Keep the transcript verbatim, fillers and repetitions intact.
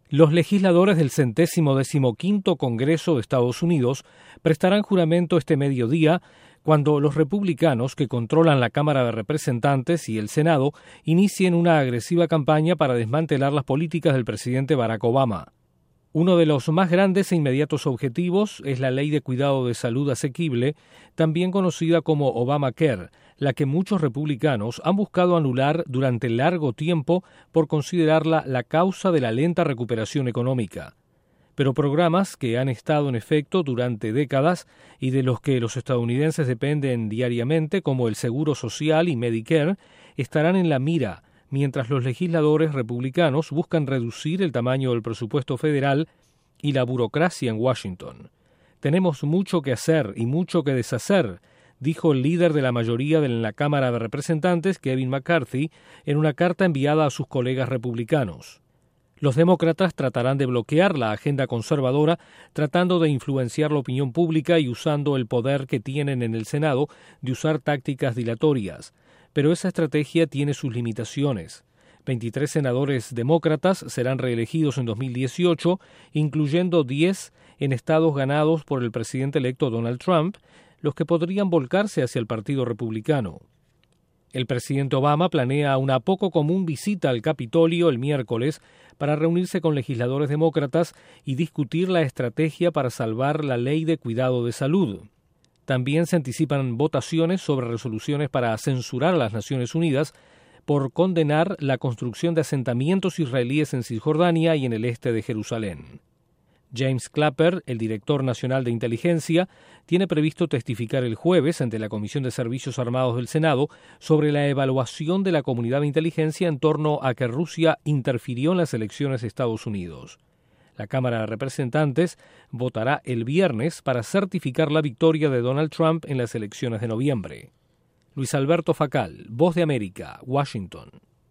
Los legisladores del centésimo decimoquinto Congreso de Estados Unidos prestarán juramento este mediodía cuando los republicanos que controlan la Cámara de Representantes y el Senado inicien una agresiva campaña para desmantelar las políticas del presidente Barack Obama. Uno de los más grandes e inmediatos objetivos es la Ley de Cuidado de Salud Asequible, también conocida como Obamacare, la que muchos republicanos han buscado anular durante largo tiempo por considerarla la causa de la lenta recuperación económica. Pero programas que han estado en efecto durante décadas y de los que los estadounidenses dependen diariamente, como el Seguro Social y Medicare, estarán en la mira, mientras los legisladores republicanos buscan reducir el tamaño del presupuesto federal y la burocracia en Washington. Tenemos mucho que hacer y mucho que deshacer, dijo el líder de la mayoría de la Cámara de Representantes, Kevin McCarthy, en una carta enviada a sus colegas republicanos. Los demócratas tratarán de bloquear la agenda conservadora, tratando de influenciar la opinión pública y usando el poder que tienen en el Senado de usar tácticas dilatorias. Pero esa estrategia tiene sus limitaciones. veintitrés senadores demócratas serán reelegidos en dos mil dieciocho, incluyendo diez en estados ganados por el presidente electo Donald Trump, los que podrían volcarse hacia el Partido Republicano. El presidente Obama planea una poco común visita al Capitolio el miércoles para reunirse con legisladores demócratas y discutir la estrategia para salvar la Ley de Cuidado de Salud. También se anticipan votaciones sobre resoluciones para censurar a las Naciones Unidas por condenar la construcción de asentamientos israelíes en Cisjordania y en el este de Jerusalén. James Clapper, el director nacional de inteligencia, tiene previsto testificar el jueves ante la Comisión de Servicios Armados del Senado sobre la evaluación de la comunidad de inteligencia en torno a que Rusia interfirió en las elecciones de Estados Unidos. La Cámara de Representantes votará el viernes para certificar la victoria de Donald Trump en las elecciones de noviembre. Luis Alberto Facal, Voz de América, Washington.